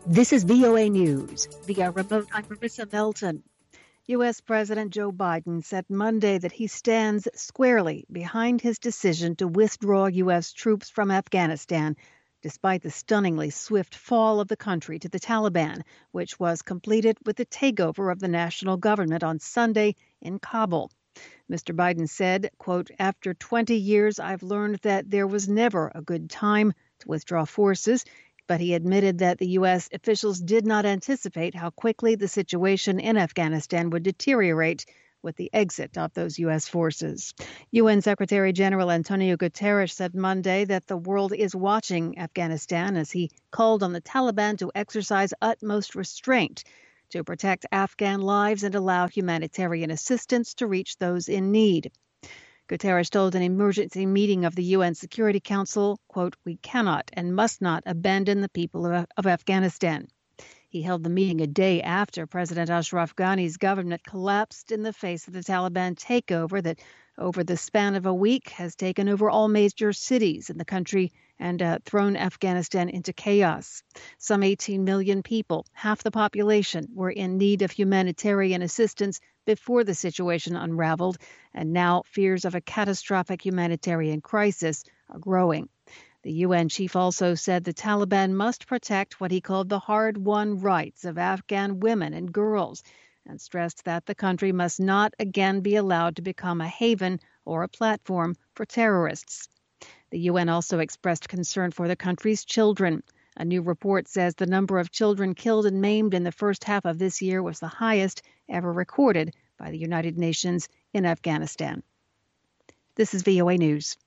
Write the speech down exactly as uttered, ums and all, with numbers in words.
This is V O A News. Via remote, I'm Marissa Melton. U S. President Joe Biden said Monday that he stands squarely behind his decision to withdraw U S troops from Afghanistan, despite the stunningly swift fall of the country to the Taliban, which was completed with the takeover of the national government on Sunday in Kabul. Mister Biden said, quote, "After twenty years, I've learned that there was never a good time to withdraw forces." But he admitted that the U S officials did not anticipate how quickly the situation in Afghanistan would deteriorate with the exit of those U S forces. U N Secretary General Antonio Guterres said Monday that the world is watching Afghanistan as he called on the Taliban to exercise utmost restraint to protect Afghan lives and allow humanitarian assistance to reach those in need. Guterres told an emergency meeting of the U N Security Council, quote, "We cannot and must not abandon the people of, of Afghanistan." He held the meeting a day after President Ashraf Ghani's government collapsed in the face of the Taliban takeover that, over the span of a week, has taken over all major cities in the country and uh, thrown Afghanistan into chaos. Some eighteen million people, half the population, were in need of humanitarian assistance before the situation unraveled, and now fears of a catastrophic humanitarian crisis are growing. The U N chief also said the Taliban must protect what he called the hard-won rights of Afghan women and girls, and stressed that the country must not again be allowed to become a haven or a platform for terrorists. The U N also expressed concern for the country's children. A new report says the number of children killed and maimed in the first half of this year was the highest ever recorded by the United Nations in Afghanistan. This is V O A News.